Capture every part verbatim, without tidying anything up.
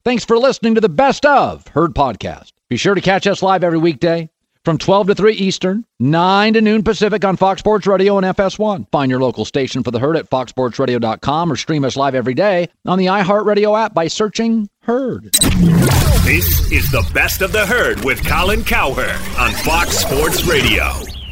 Thanks for listening to the Best of Herd podcast. Be sure to catch us live every weekday from twelve to three Eastern, nine to noon Pacific on Fox Sports Radio and F S one. Find your local station for the Herd at fox sports radio dot com or stream us live every day on the iHeartRadio app by searching Herd. This is the Best of the Herd with Colin Cowherd on Fox Sports Radio.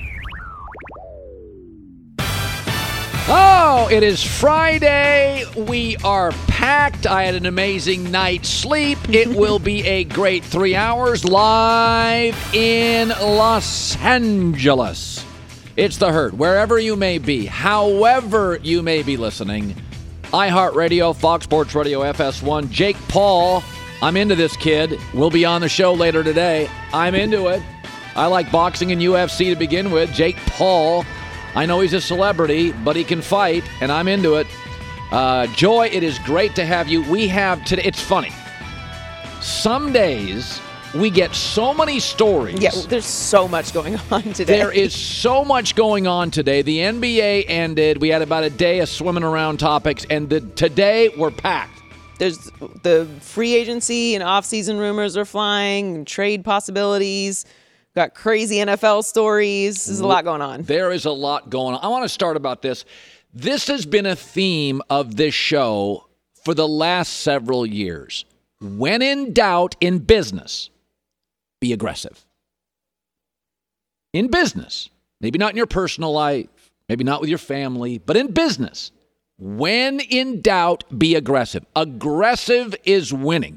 Oh, it is Friday. We are packed. I had an amazing night's sleep. It will be a great three hours live in Los Angeles. It's the Herd, wherever you may be, however you may be listening. iHeartRadio, Fox Sports Radio, F S one. Jake Paul, I'm into this kid. We'll be on the show later today. I'm into it. I like boxing and U F C to begin with. Jake Paul, I know he's a celebrity, but he can fight, and I'm into it. Uh, Joy, it is great to have you. We have today, it's funny. Some days we get so many stories. Yeah, there's so much going on today. There is so much going on today. The N B A ended. We had about a day of swimming around topics, and the, today we're packed. There's the free agency and off-season rumors are flying, trade possibilities. Got crazy N F L stories. There's a lot going on. There is a lot going on. I want to start about this. This has been a theme of this show for the last several years. When in doubt in business, be aggressive. In business, maybe not in your personal life, maybe not with your family, but in business, when in doubt, be aggressive. Aggressive is winning.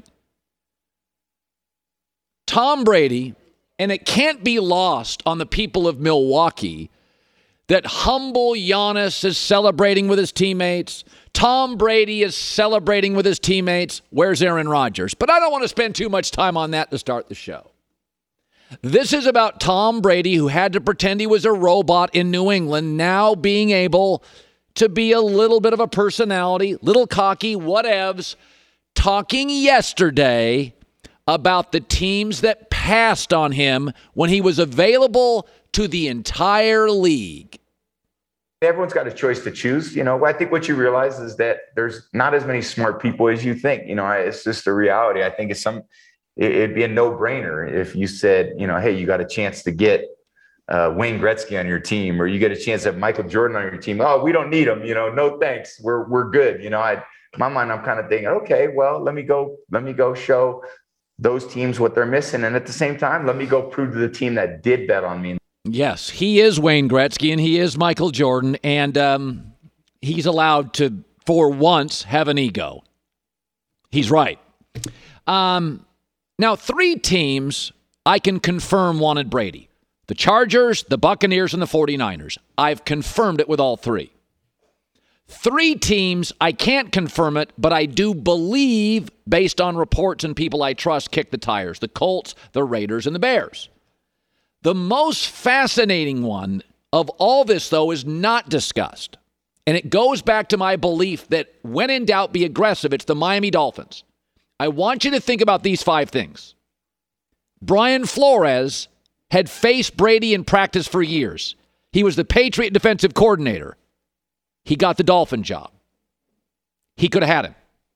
Tom Brady, and it can't be lost on the people of Milwaukee that humble Giannis is celebrating with his teammates. Tom Brady is celebrating with his teammates. Where's Aaron Rodgers? But I don't want to spend too much time on that to start the show. This is about Tom Brady, who had to pretend he was a robot in New England, now being able to be a little bit of a personality, little cocky, whatevs, talking yesterday about the teams that passed on him when he was available to the entire league. Everyone's got a choice to choose. You know, I think what you realize is that there's not as many smart people as you think. You know, it's just a reality. I think it's some, it'd be a no-brainer if you said, you know, hey, you got a chance to get uh, Wayne Gretzky on your team, or you get a chance at Michael Jordan on your team. Oh, we don't need him. You know, no thanks. We're we're good. You know, I, in my mind, I'm kind of thinking, okay, well, let me go, let me go show those teams what they're missing. And at the same time, let me go prove to the team that did bet on me. Yes, he is Wayne Gretzky and he is Michael Jordan. And um, he's allowed to, for once, have an ego. He's right. Um, now, three teams I can confirm wanted Brady. The Chargers, the Buccaneers, and the forty-niners. I've confirmed it with all three. Three teams, I can't confirm it, but I do believe, based on reports and people I trust, kick the tires. The Colts, the Raiders, and the Bears. The most fascinating one of all this, though, is not discussed. And it goes back to my belief that when in doubt, be aggressive. It's the Miami Dolphins. I want you to think about these five things. Brian Flores had faced Brady in practice for years. He was the Patriot defensive coordinator. He got the Dolphin job. He could have had him.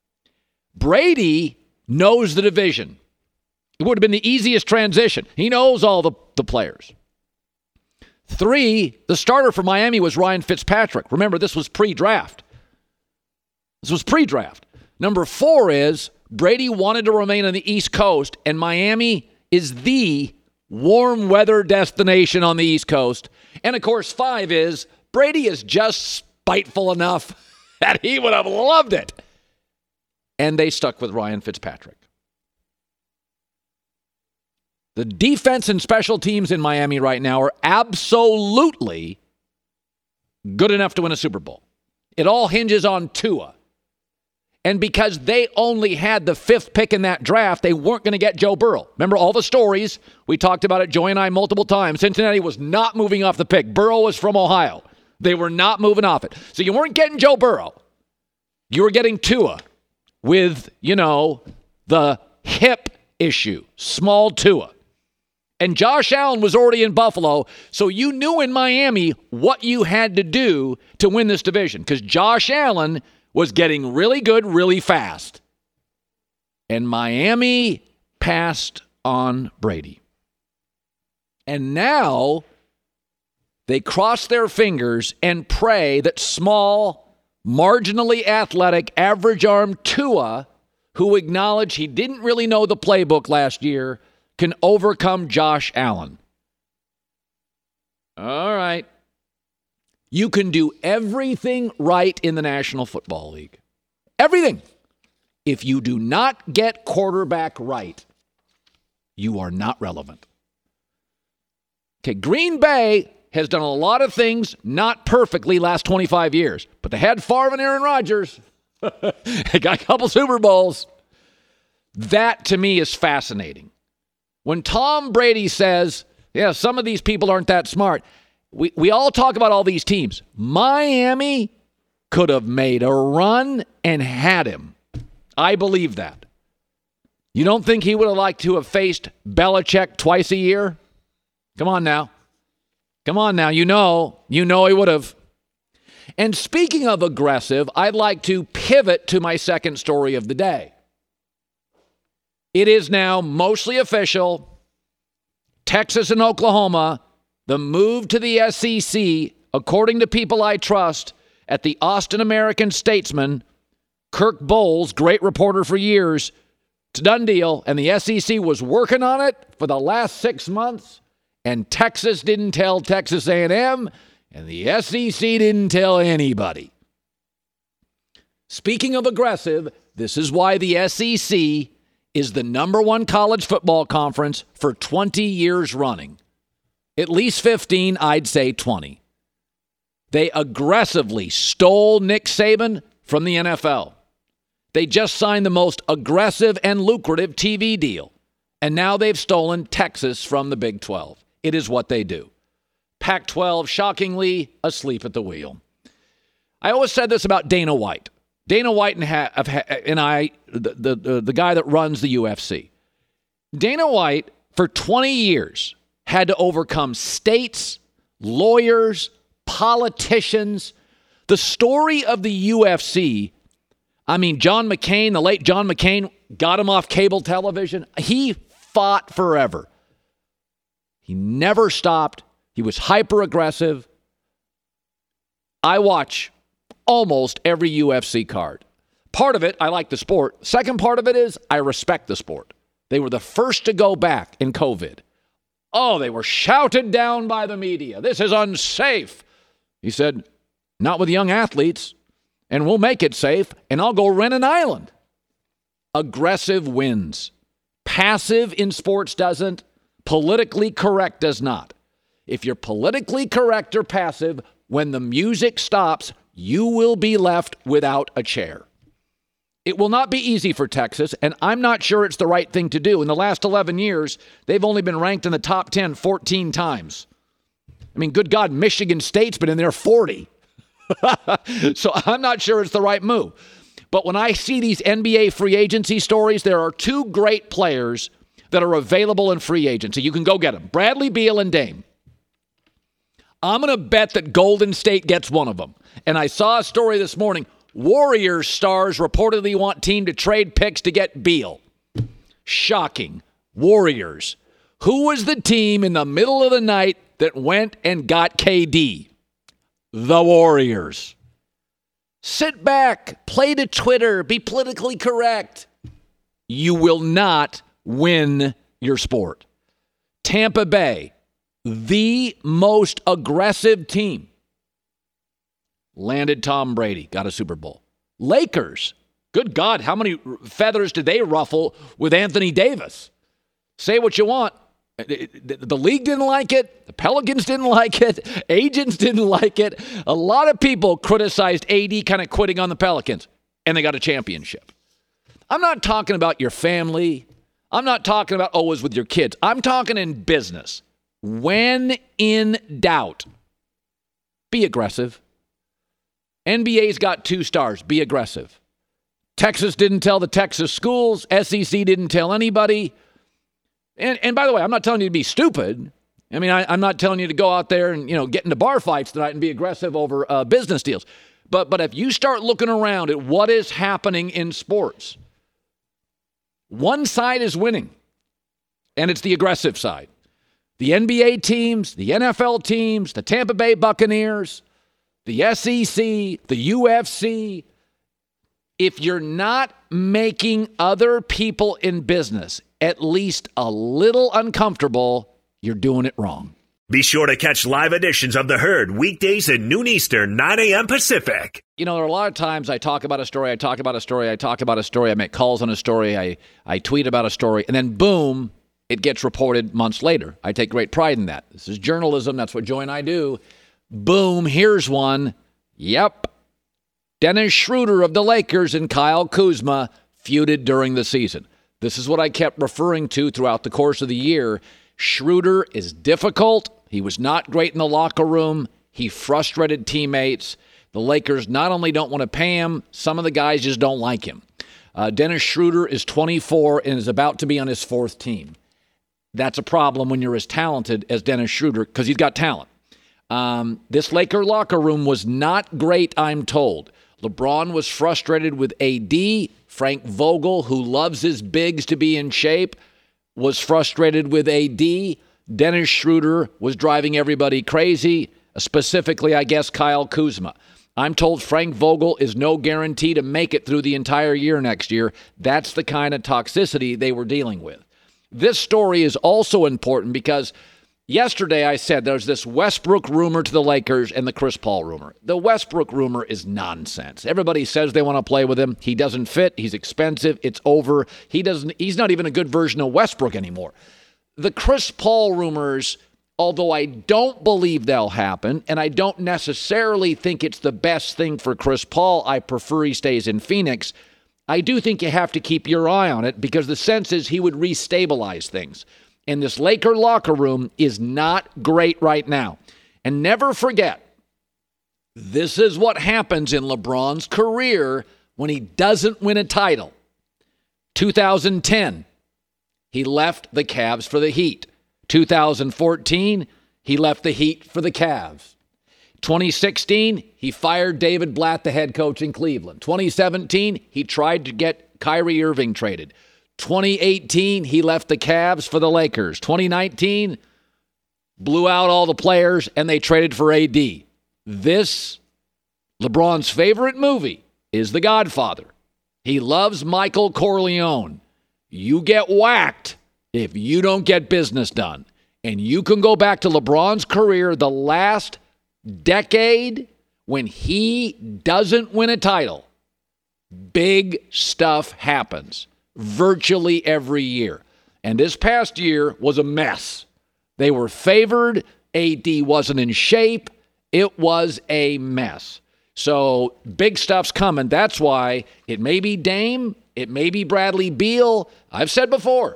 Brady knows the division. It would have been the easiest transition. He knows all the, the players. Three, the starter for Miami was Ryan Fitzpatrick. Remember, this was pre-draft. This was pre-draft. Number four is Brady wanted to remain on the East Coast, and Miami is the warm weather destination on the East Coast. And, of course, five is Brady is just spiteful enough that he would have loved it. And they stuck with Ryan Fitzpatrick. The defense and special teams in Miami right now are absolutely good enough to win a Super Bowl. It all hinges on Tua. And because they only had the fifth pick in that draft, they weren't going to get Joe Burrow. Remember all the stories? We talked about it, Joy and I, multiple times. Cincinnati was not moving off the pick. Burrow was from Ohio. They were not moving off it. So you weren't getting Joe Burrow. You were getting Tua with, you know, the hip issue, small Tua. And Josh Allen was already in Buffalo, so you knew in Miami what you had to do to win this division, because Josh Allen was getting really good really fast. And Miami passed on Brady. And now they cross their fingers and pray that small, marginally athletic, average-arm Tua, who acknowledged he didn't really know the playbook last year, can overcome Josh Allen. All right. You can do everything right in the National Football League. Everything. If you do not get quarterback right, you are not relevant. Okay, Green Bay has done a lot of things not perfectly last twenty-five years, but they had Favre and Aaron Rodgers. They got a couple Super Bowls. That, to me, is fascinating. When Tom Brady says, yeah, some of these people aren't that smart, we, we all talk about all these teams. Miami could have made a run and had him. I believe that. You don't think he would have liked to have faced Belichick twice a year? Come on now. Come on now. You know, you know he would have. And speaking of aggressive, I'd like to pivot to my second story of the day. It is now mostly official. Texas and Oklahoma, the move to the S E C, according to people I trust, at the Austin American-Statesman, Kirk Bowles, great reporter for years, it's a done deal, and the S E C was working on it for the last six months, and Texas didn't tell Texas A and M, and the S E C didn't tell anybody. Speaking of aggressive, this is why the S E C is the number one college football conference for twenty years running. At least fifteen, I'd say twenty. They aggressively stole Nick Saban from the N F L. They just signed the most aggressive and lucrative T V deal. And now they've stolen Texas from the Big twelve. It is what they do. Pac twelve, shockingly, asleep at the wheel. I always said this about Dana White. Dana White and, ha- and I, the, the, the guy that runs the U F C. Dana White, for twenty years, had to overcome states, lawyers, politicians. The story of the U F C, I mean, John McCain, the late John McCain, got him off cable television. He fought forever. He never stopped. He was hyper-aggressive. I watch almost every U F C card. Part of it, I like the sport. Second part of it is I respect the sport. They were the first to go back in COVID. Oh, they were shouted down by the media. This is unsafe. He said, not with young athletes, and we'll make it safe, and I'll go rent an island. Aggressive wins. Passive in sports doesn't. Politically correct does not. If you're politically correct or passive, when the music stops, you will be left without a chair. It will not be easy for Texas, and I'm not sure it's the right thing to do. In the last eleven years, they've only been ranked in the top ten fourteen times. I mean, good God, Michigan State's been in there forty. So I'm not sure it's the right move. But when I see these N B A free agency stories, there are two great players that are available in free agency. You can go get them. Bradley Beal and Dame. I'm going to bet that Golden State gets one of them. And I saw a story this morning. Warriors stars reportedly want team to trade picks to get Beal. Shocking. Warriors. Who was the team in the middle of the night that went and got K D? The Warriors. Sit back, play to Twitter, be politically correct. You will not win your sport. Tampa Bay, the most aggressive team, landed Tom Brady, got a Super Bowl. Lakers, good God, how many feathers did they ruffle with Anthony Davis? Say what you want. The league didn't like it. The Pelicans didn't like it. Agents didn't like it. A lot of people criticized A D kind of quitting on the Pelicans, and they got a championship. I'm not talking about your family. I'm not talking about always with your kids. I'm talking in business. When in doubt, be aggressive. N B A's got two stars. Be aggressive. Texas didn't tell the Texas schools. S E C didn't tell anybody. And, and by the way, I'm not telling you to be stupid. I mean, I, I'm not telling you to go out there and, you know, get into bar fights tonight and be aggressive over uh, business deals. But but if you start looking around at what is happening in sports, One side is winning, and it's the aggressive side. The N B A teams, the N F L teams, the Tampa Bay Buccaneers, the S E C, the U F C. If you're not making other people in business at least a little uncomfortable, you're doing it wrong. Be sure to catch live editions of The Herd weekdays at noon Eastern, nine a.m. Pacific. You know, there are a lot of times I talk about a story, I talk about a story, I talk about a story, I make calls on a story, I, I tweet about a story, and then boom, it gets reported months later. I take great pride in that. This is journalism. That's what Joy and I do. Boom, here's one. Yep. Dennis Schroeder of the Lakers and Kyle Kuzma feuded during the season. This is what I kept referring to throughout the course of the year. Schroeder is difficult. He was not great in the locker room. He frustrated teammates. The Lakers not only don't want to pay him, some of the guys just don't like him. Uh, Dennis Schroeder is twenty-four and is about to be on his fourth team. That's a problem when you're as talented as Dennis Schroeder because he's got talent. Um, this Laker locker room was not great, I'm told. LeBron was frustrated with A D. Frank Vogel, who loves his bigs to be in shape, was frustrated with A D. Dennis Schroeder was driving everybody crazy, specifically, I guess, Kyle Kuzma. I'm told Frank Vogel is no guarantee to make it through the entire year next year. That's the kind of toxicity they were dealing with. This story is also important because yesterday I said there's this Westbrook rumor to the Lakers and the Chris Paul rumor. The Westbrook rumor is nonsense. Everybody says they want to play with him. He doesn't fit. He's expensive. It's over. He doesn't. He's not even a good version of Westbrook anymore. The Chris Paul rumors, although I don't believe they'll happen, and I don't necessarily think it's the best thing for Chris Paul, I prefer he stays in Phoenix, I do think you have to keep your eye on it because the sense is he would restabilize things. And this Laker locker room is not great right now. And never forget, this is what happens in LeBron's career when he doesn't win a title. two thousand ten, he left the Cavs for the Heat. two thousand fourteen, he left the Heat for the Cavs. twenty sixteen, he fired David Blatt, the head coach in Cleveland. twenty seventeen, he tried to get Kyrie Irving traded. twenty eighteen, he left the Cavs for the Lakers. twenty nineteen, blew out all the players, and they traded for A D. This, LeBron's favorite movie, is The Godfather. He loves Michael Corleone. You get whacked if you don't get business done. And you can go back to LeBron's career, the last decade, when he doesn't win a title. Big stuff happens virtually every year. And this past year was a mess. They were favored. A D wasn't in shape. It was a mess. So big stuff's coming. That's why it may be Dame. It may be Bradley Beal. I've said before,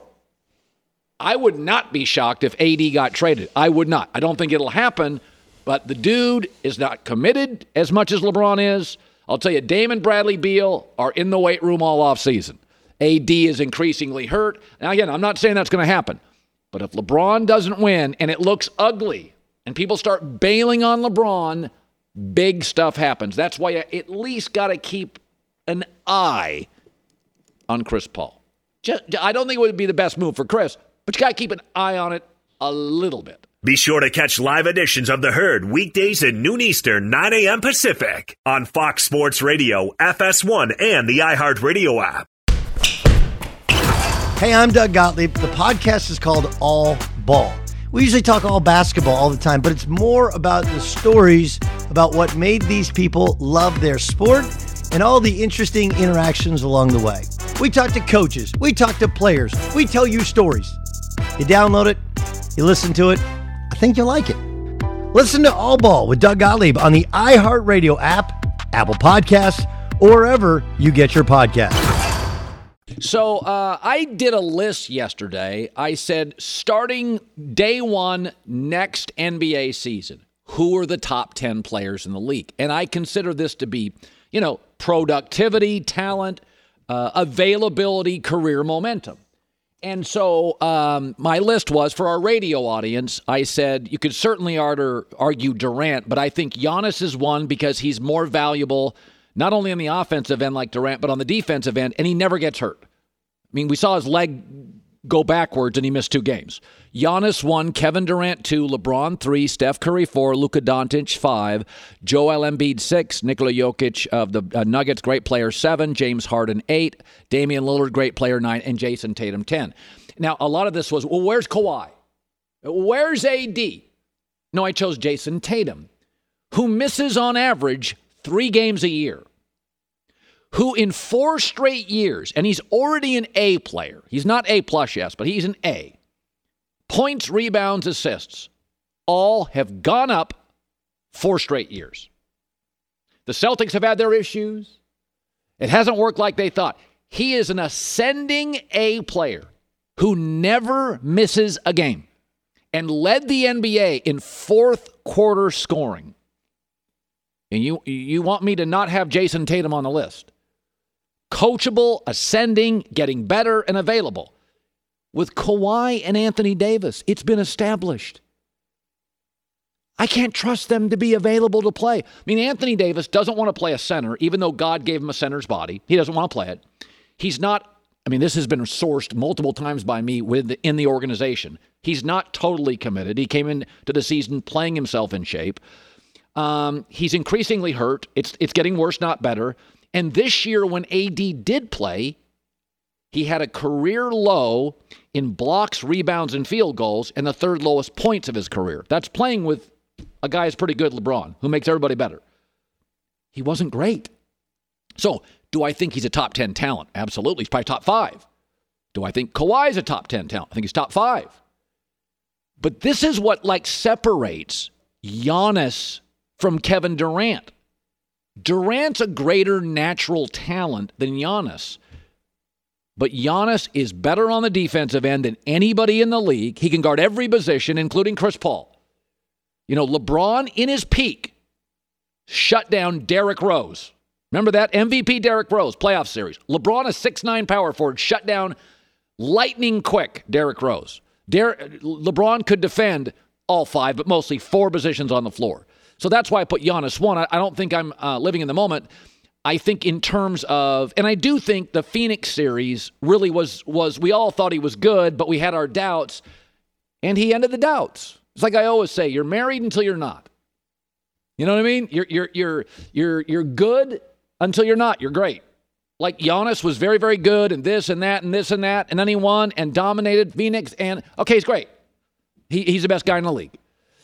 I would not be shocked if A D got traded. I would not. I don't think it'll happen, but the dude is not committed as much as LeBron is. I'll tell you, Dame and Bradley Beal are in the weight room all offseason. A D is increasingly hurt. Now, again, I'm not saying that's going to happen, but if LeBron doesn't win and it looks ugly and people start bailing on LeBron, big stuff happens. That's why you at least got to keep an eye on Chris Paul. Just, I don't think it would be the best move for Chris, but you got to keep an eye on it a little bit. Be sure to catch live editions of The Herd weekdays at noon Eastern, nine a.m. Pacific on Fox Sports Radio, F S one, and the iHeartRadio app. Hey, I'm Doug Gottlieb. The podcast is called All Ball. We usually talk all basketball all the time, but it's more about the stories about what made these people love their sport and all the interesting interactions along the way. We talk to coaches. We talk to players. We tell you stories. You download it. You listen to it. I think you'll like it. Listen to All Ball with Doug Gottlieb on the iHeartRadio app, Apple Podcasts, or wherever you get your podcasts. So uh, I did a list yesterday. I said, starting day one next N B A season, who are the top ten players in the league? And I consider this to be, you know, productivity, talent, uh, availability, career momentum. And so um, my list was, for our radio audience, I said you could certainly argue, argue Durant, but I think Giannis is one because he's more valuable, not only on the offensive end like Durant, but on the defensive end, and he never gets hurt. mean, we saw his leg go backwards and he missed two games. Giannis one, Kevin Durant two, LeBron three, Steph Curry four, Luka Doncic five, Joel Embiid six, Nikola Jokic of the uh, Nuggets, great player seven, James Harden eight, Damian Lillard, great player nine, and Jason Tatum ten. Now, a lot of this was, well, where's Kawhi? Where's A D? No, I chose Jason Tatum, who misses on average three games a year, who in four straight years, and he's already an A player. He's not A plus, yes, but he's an A. Points, rebounds, assists, all have gone up four straight years. The Celtics have had their issues. It hasn't worked like they thought. He is an ascending A player who never misses a game and led the N B A in fourth quarter scoring. And you, you want me to not have Jason Tatum on the list? Coachable, ascending, getting better, and available. With Kawhi and Anthony Davis, it's been established. I can't trust them to be available to play. I mean, Anthony Davis doesn't want to play a center, even though God gave him a center's body. He doesn't want to play it. He's not, I mean, this has been sourced multiple times by me with in the organization. He's not totally committed. He came into the season playing himself in shape. Um, he's increasingly hurt. It's it's getting worse, not better. And this year, when A D did play, he had a career low in blocks, rebounds, and field goals, and the third lowest points of his career. That's playing with a guy who's pretty good, LeBron, who makes everybody better. He wasn't great. So, do I think he's a top ten talent? Absolutely. He's probably top five. Do I think Kawhi's a top ten talent? I think he's top five. But this is what, like, separates Giannis from Kevin Durant. Durant's a greater natural talent than Giannis. But Giannis is better on the defensive end than anybody in the league. He can guard every position, including Chris Paul. You know, LeBron, in his peak, shut down Derrick Rose. Remember that? M V P Derrick Rose, playoff series. LeBron, a six nine power forward, shut down lightning quick Derrick Rose. Der- LeBron could defend all five, but mostly four positions on the floor. So that's why I put Giannis one. I, I don't think I'm uh, living in the moment. I think in terms of, and I do think the Phoenix series really was, was we all thought he was good, but we had our doubts, and he ended the doubts. It's like I always say, you're married until you're not. You know what I mean? You're you're you're you're you're good until you're not. You're great. Like Giannis was very, very good, and this and that and this and that, and then he won and dominated Phoenix, and okay, he's great. He he's the best guy in the league.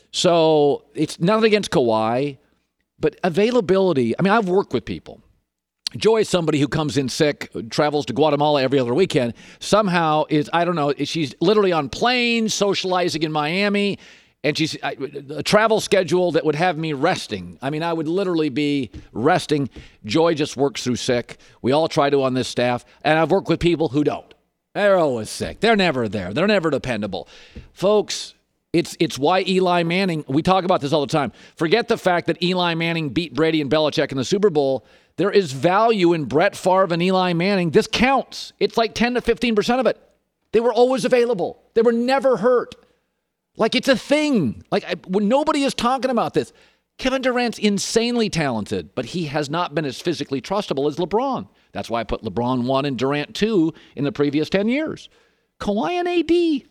So it's nothing against Kawhi, but availability. I mean, I've worked with people. Joy is somebody who comes in sick, travels to Guatemala every other weekend, somehow is, I don't know, she's literally on planes, socializing in Miami, and she's a travel schedule that would have me resting. I mean, I would literally be resting. Joy just works through sick. We all try to on this staff, and I've worked with people who don't. They're always sick. They're never there. They're never dependable. Folks, It's it's why Eli Manning, we talk about this all the time. Forget the fact that Eli Manning beat Brady and Belichick in the Super Bowl. There is value in Brett Favre and Eli Manning. This counts. It's like ten to fifteen percent of it. They were always available. They were never hurt. Like it's a thing. Like I, when nobody is talking about this. Kevin Durant's insanely talented, but he has not been as physically trustable as LeBron. That's why I put LeBron one and Durant two in the previous ten years. Kawhi and A D,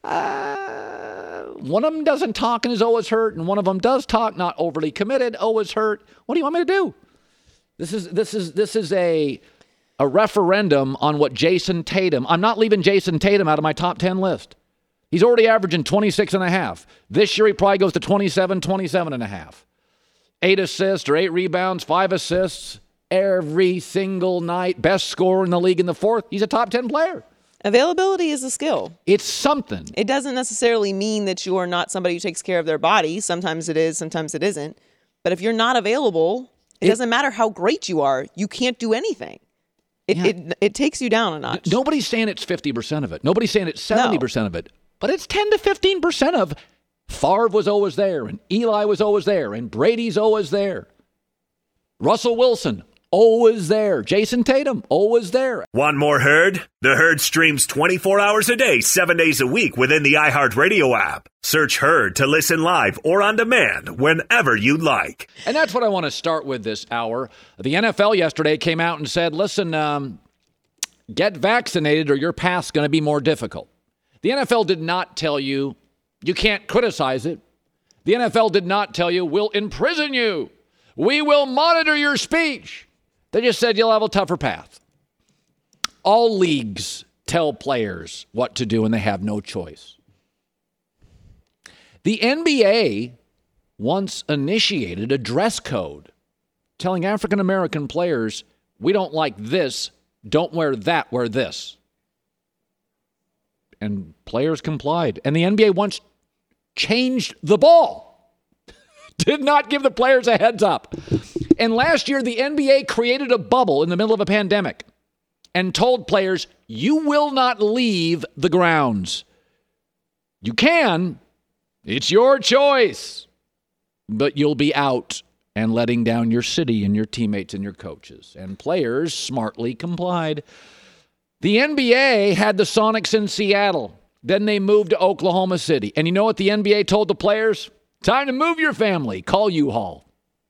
uh, one of them doesn't talk and is always hurt, and one of them does talk, not overly committed, always hurt. What do you want me to do? This is this is this is a a referendum on what Jason Tatum. I'm not leaving Jason Tatum out of my top ten list. He's already averaging twenty-six and a half. This year he probably goes to twenty-seven, twenty-seven and a half. Eight assists or eight rebounds, five assists every single night. Best scorer in the league in the fourth. He's a top ten player. Availability is a skill. It's something. It doesn't necessarily mean that you are not somebody who takes care of their body. Sometimes it is, sometimes it isn't. But if you're not available, it, it doesn't matter how great you are. You can't do anything. It, yeah. it it takes you down a notch. Nobody's saying it's fifty percent of it. Nobody's saying it's seventy percent no. of it. But it's ten to fifteen percent of Favre was always there, and Eli was always there, and Brady's always there. Russell Wilson, always there. Jason Tatum, always there. Want more Herd? The Herd streams twenty-four hours a day, seven days a week within the iHeartRadio app. Search Herd to listen live or on demand whenever you like. And that's what I want to start with this hour. The N F L yesterday came out and said, listen, um, get vaccinated or your path's going to be more difficult. The N F L did not tell you you can't criticize it. The N F L did not tell you we'll imprison you. We will monitor your speech. They just said you'll have a tougher path. All leagues tell players what to do and they have no choice. The N B A once initiated a dress code telling African American players, we don't like this, don't wear that, wear this. And players complied. And the N B A once changed the ball. Did not give the players a heads up. And last year, the N B A created a bubble in the middle of a pandemic and told players, you will not leave the grounds. You can. It's your choice. But you'll be out and letting down your city and your teammates and your coaches. And players smartly complied. The N B A had the Sonics in Seattle. Then they moved to Oklahoma City. And you know what the N B A told the players? Time to move your family. Call U-Haul.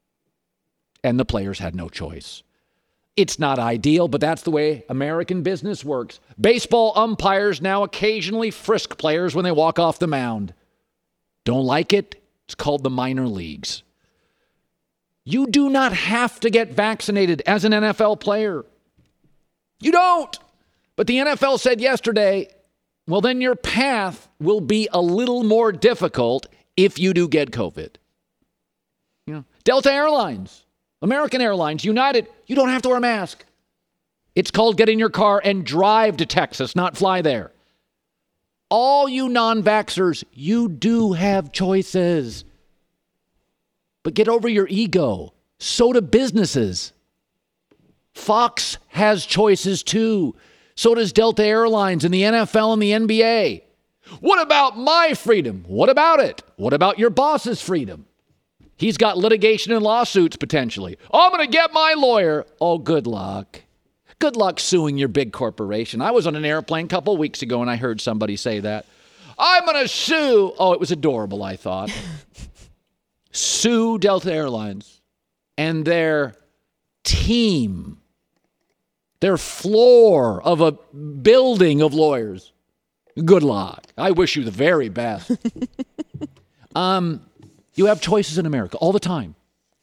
And the players had no choice. It's not ideal, but that's the way American business works. Baseball umpires now occasionally frisk players when they walk off the mound. Don't like it? It's called the minor leagues. You do not have to get vaccinated as an N F L player. You don't. But the N F L said yesterday, well, then your path will be a little more difficult if you do get COVID. You know, Delta Airlines, American Airlines, United, you don't have to wear a mask. It's called get in your car and drive to Texas, not fly there. All you non-vaxxers, you do have choices. But get over your ego. So do businesses. Fox has choices too. So does Delta Airlines and the N F L and the N B A. What about my freedom? What about it? What about your boss's freedom? He's got litigation and lawsuits potentially. Oh, I'm going to get my lawyer. Oh, good luck. Good luck suing your big corporation. I was on an airplane a couple weeks ago and I heard somebody say that. I'm going to sue. Oh, it was adorable, I thought. Sue Delta Airlines and their team, their floor of a building of lawyers. Good luck. I wish you the very best. um, you have choices in America all the time.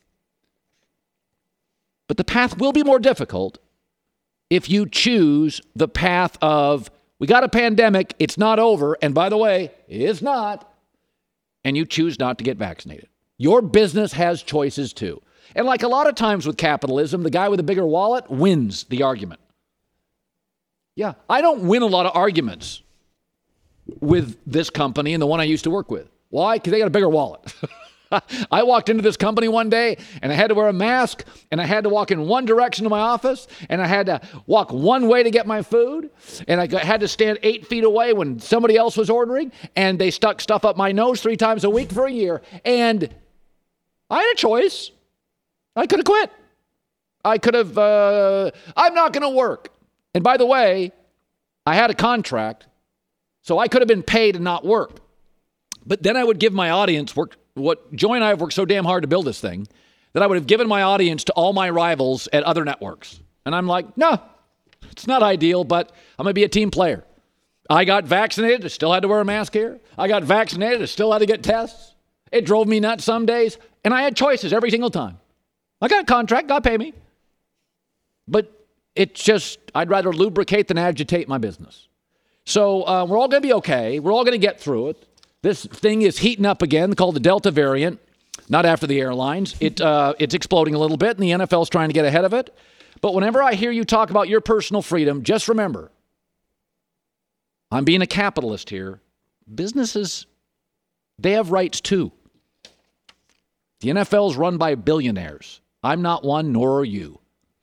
But the path will be more difficult if you choose the path of, we got a pandemic, it's not over, and by the way, it's not, and you choose not to get vaccinated. Your business has choices too. And like a lot of times with capitalism, the guy with a bigger wallet wins the argument. Yeah, I don't win a lot of arguments with this company and the one I used to work with. Why? Because they got a bigger wallet. I walked into this company one day and I had to wear a mask and I had to walk in one direction to my office and I had to walk one way to get my food and I had to stand eight feet away when somebody else was ordering and they stuck stuff up my nose three times a week for a year. And I had a choice. I could have quit. I could have, uh, I'm not going to work. And by the way, I had a contract, so I could have been paid and not work. But then I would give my audience work. What Joy and I have worked so damn hard to build this thing that I would have given my audience to all my rivals at other networks. And I'm like, no, it's not ideal, but I'm going to be a team player. I got vaccinated. I still had to wear a mask here. I got vaccinated. I still had to get tests. It drove me nuts some days. And I had choices every single time. I got a contract. God pay me. But it's just, I'd rather lubricate than agitate my business. So uh, we're all going to be okay. We're all going to get through it. This thing is heating up again, called the Delta variant. Not after the airlines. It uh, it's exploding a little bit, and the N F L's trying to get ahead of it. But whenever I hear you talk about your personal freedom, just remember, I'm being a capitalist here. Businesses, they have rights too. The N F L is run by billionaires. I'm not one, nor are you.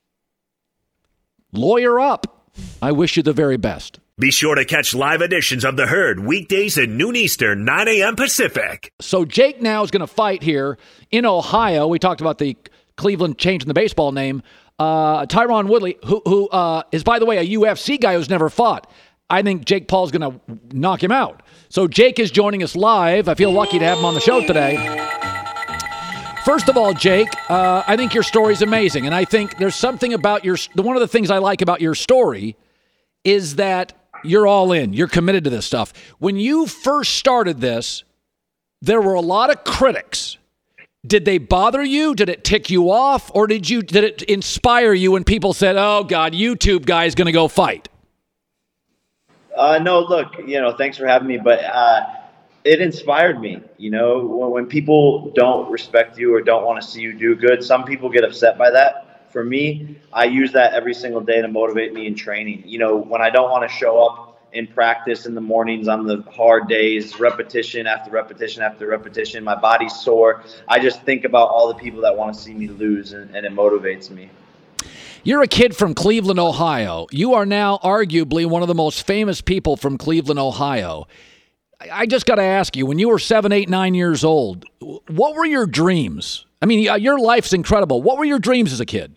Lawyer up. I wish you the very best. Be sure to catch live editions of The Herd weekdays at noon Eastern, nine a.m. Pacific. So Jake now is going to fight here in Ohio. We talked about the Cleveland changing the baseball name. Uh, Tyron Woodley, who, who uh, is, by the way, a U F C guy who's never fought. I think Jake Paul's going to knock him out. So Jake is joining us live. I feel lucky to have him on the show today. First of all, Jake, uh, I think your story is amazing. And I think there's something about your, one of the things I like about your story is that you're all in. You're committed to this stuff. When you first started this, there were a lot of critics. Did they bother you? Did it tick you off? Or did you did it inspire you when people said, oh, God, YouTube guy's going to go fight? Uh, no, look, you know, thanks for having me. But uh, it inspired me. You know, when, when people don't respect you or don't want to see you do good, some people get upset by that. For me, I use that every single day to motivate me in training. You know, when I don't want to show up in practice in the mornings on the hard days, repetition after repetition after repetition, my body's sore. I just think about all the people that want to see me lose, and, and it motivates me. You're a kid from Cleveland, Ohio. You are now arguably one of the most famous people from Cleveland, Ohio. I just got to ask you, when you were seven, eight, nine years old, what were your dreams? I mean, your life's incredible. What were your dreams as a kid?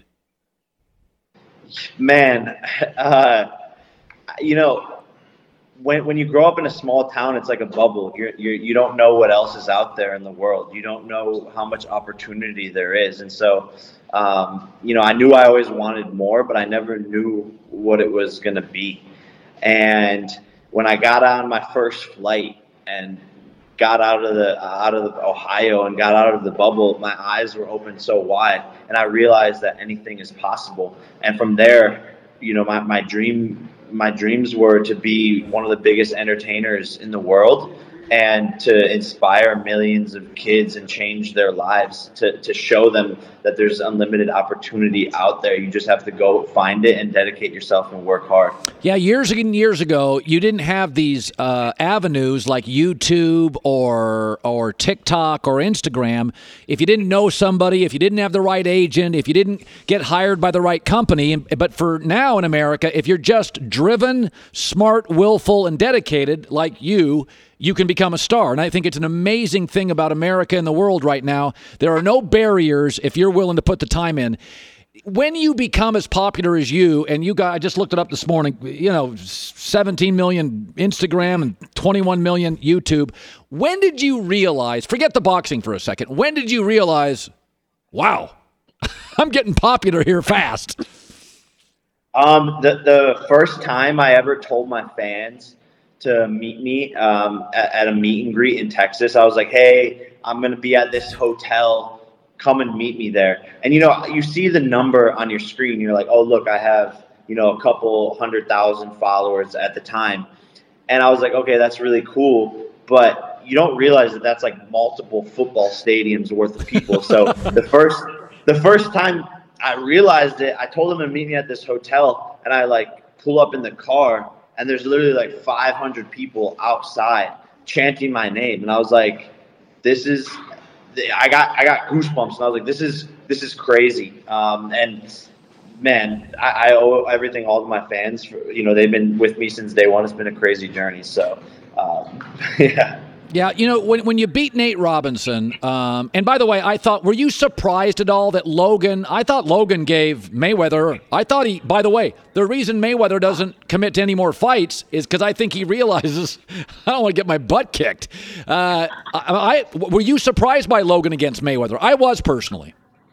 Man, uh, you know, When when you grow up in a small town, it's like a bubble. You're, you're, you don't know what else is out there in the world. You don't know how much opportunity there is. And so, um, you know, I knew I always wanted more, but I never knew what it was going to be. And when I got on my first flight and got out of the out of the Ohio and got out of the bubble, my eyes were open so wide, and I realized that anything is possible. And from there, you know, my, my dream. My dreams were to be one of the biggest entertainers in the world and to inspire millions of kids and change their lives, to, to show them that there's unlimited opportunity out there. You just have to go find it and dedicate yourself and work hard. Yeah, years and years ago, you didn't have these uh, avenues like YouTube or or TikTok or Instagram. If you didn't know somebody, if you didn't have the right agent, if you didn't get hired by the right company. But for now in America, if you're just driven, smart, willful, and dedicated like you, you can become a star. And I think it's an amazing thing about America and the world right now. There are no barriers if you're willing to put the time in. When you become as popular as you, and you got, I just looked it up this morning, you know, seventeen million Instagram and twenty-one million YouTube. When did you realize, forget the boxing for a second, when did you realize, wow, I'm getting popular here fast? Um, the, the first time I ever told my fans to meet me um, at, at a meet and greet in Texas, I was like, hey, I'm going to be at this hotel. Come and meet me there. And, you know, you see the number on your screen. You're like, oh, look, I have, you know, a couple hundred thousand followers at the time. And I was like, okay, that's really cool. But you don't realize that that's like multiple football stadiums worth of people. So the first the first time I realized it, I told them to meet me at this hotel. And I, like, pull up in the car. And there's literally like five hundred people outside chanting my name. And I was like, this is, I got, I got goosebumps. And I was like, this is, this is crazy. Um, and man, I, I owe everything all to my fans for, you know, they've been with me since day one. It's been a crazy journey. So, um, yeah. Yeah, you know, when when you beat Nate Robinson, um, and by the way, I thought, were you surprised at all that Logan, I thought Logan gave Mayweather, I thought he, by the way, the reason Mayweather doesn't commit to any more fights is because I think he realizes, I don't want to get my butt kicked. Uh, I, I were you surprised by Logan against Mayweather? I was personally.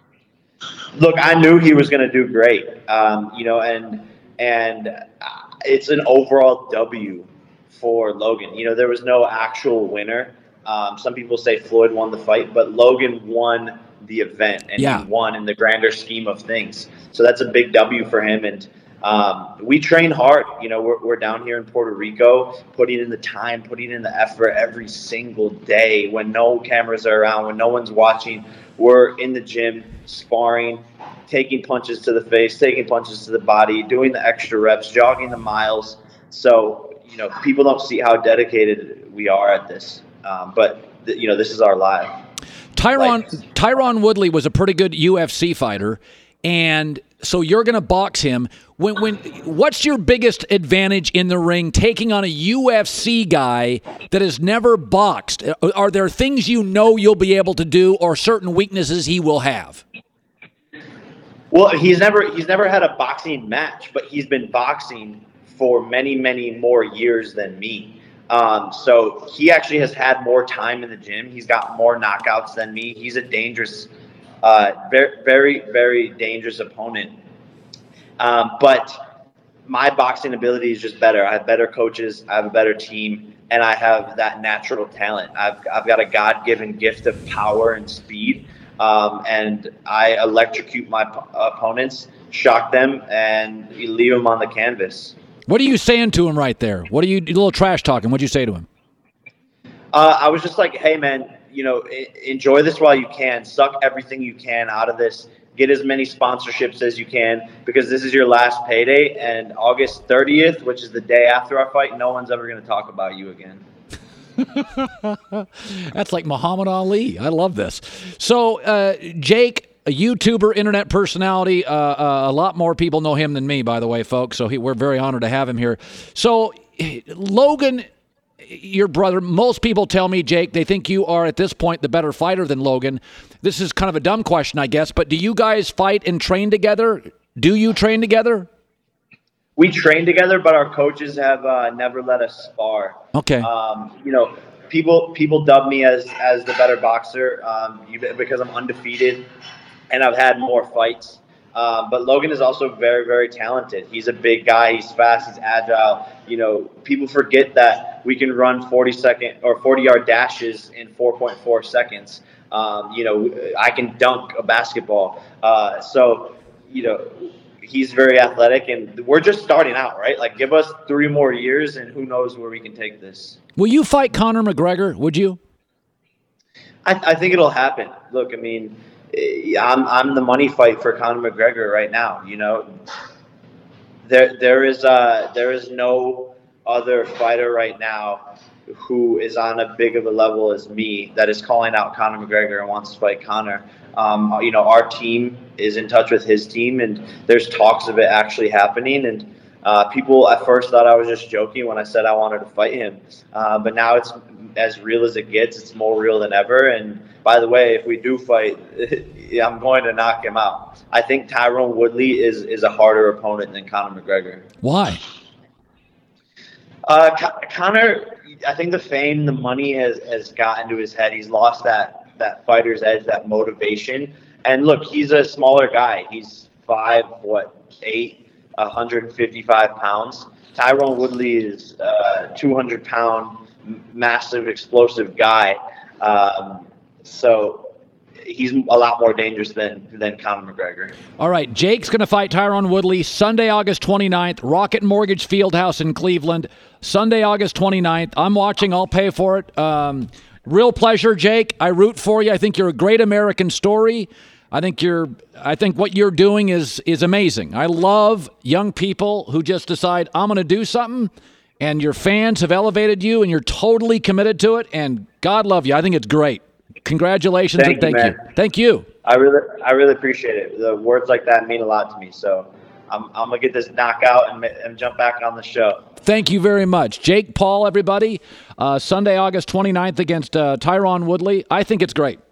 Look, I knew he was going to do great, um, you know, and and it's an overall W for Logan. You know, there was no actual winner. Um, some people say Floyd won the fight, but Logan won the event, and yeah. he won in the grander scheme of things. So that's a big W for him. And um, we train hard. You know, we're, we're down here in Puerto Rico, putting in the time, putting in the effort every single day when no cameras are around, when no one's watching. We're in the gym, sparring, taking punches to the face, taking punches to the body, doing the extra reps, jogging the miles. So, you know, people don't see how dedicated we are at this. Um, but, th- you know, this is our life. Tyron like, Tyron Woodley was a pretty good U F C fighter, and so you're going to box him. When when what's your biggest advantage in the ring taking on a U F C guy that has never boxed? Are there things you know you'll be able to do, or certain weaknesses he will have? Well, he's never he's never had a boxing match, but he's been boxing for many, many more years than me. Um, so he actually has had more time in the gym. He's got more knockouts than me. He's a dangerous, uh, very, very, very dangerous opponent. Um, but my boxing ability is just better. I have better coaches. I have a better team. And I have that natural talent. I've, I've got a God-given gift of power and speed. Um, and I electrocute my p- opponents, shock them, and leave them on the canvas. What are you saying to him right there? What are you, a little trash talking? What'd you say to him? Uh, I was just like, hey, man, you know, I- enjoy this while you can. Suck everything you can out of this. Get as many sponsorships as you can, because this is your last payday. And August thirtieth, which is the day after our fight, no one's ever going to talk about you again. That's like Muhammad Ali. I love this. So, uh, Jake, a YouTuber, internet personality. Uh, uh, a lot more people know him than me, by the way, folks. So he, we're very honored to have him here. So, Logan, your brother, most people tell me, Jake, they think you are at this point the better fighter than Logan. This is kind of a dumb question, I guess, but do you guys fight and train together? Do you train together? We train together, but our coaches have uh, never let us spar. Okay. Um, you know, people people dub me as as the better boxer um, because I'm undefeated and I've had more fights. Um, but Logan is also very, very talented. He's a big guy. He's fast. He's agile. You know, people forget that we can run forty second or forty yard dashes in four point four seconds. Um, you know, I can dunk a basketball. Uh, so, you know, he's very athletic, and we're just starting out, right? Like, give us three more years, and who knows where we can take this. Will you fight Conor McGregor? Would you? I, I think it'll happen. Look, I mean, I'm I'm the money fight for Conor McGregor right now. You know, there there is uh there is no other fighter right now who is on a big of a level as me that is calling out Conor McGregor and wants to fight Conor. Um, you know, our team is in touch with his team, and there's talks of it actually happening. And uh, people at first thought I was just joking when I said I wanted to fight him, uh, but now it's as real as it gets. It's more real than ever. And by the way, if we do fight, I'm going to knock him out. I think Tyron Woodley is is a harder opponent than Conor McGregor. Why? Uh, Conor, I think the fame, the money has, has gotten to his head. He's lost that, that fighter's edge, that motivation. And look, he's a smaller guy. He's five, what, eight, one hundred fifty-five pounds. Tyron Woodley is a two hundred pound, massive, explosive guy. Um, so he's a lot more dangerous than, than Conor McGregor. All right, Jake's going to fight Tyron Woodley Sunday, August twenty-ninth, Rocket Mortgage Fieldhouse in Cleveland. Sunday, August twenty-ninth. I'm watching. I'll pay for it. Um, real pleasure, Jake. I root for you. I think you're a great American story. I think you're. I think what you're doing is is amazing. I love young people who just decide, I'm going to do something, and your fans have elevated you, and you're totally committed to it, and God love you. I think it's great. Congratulations. Thank and you, thank man. you. Thank you. I really, I really appreciate it. The words like that mean a lot to me. So I'm, I'm gonna get this knockout and, and jump back on the show. Thank you very much. Jake Paul, everybody. Uh, Sunday, August twenty-ninth against uh, Tyron Woodley. I think it's great.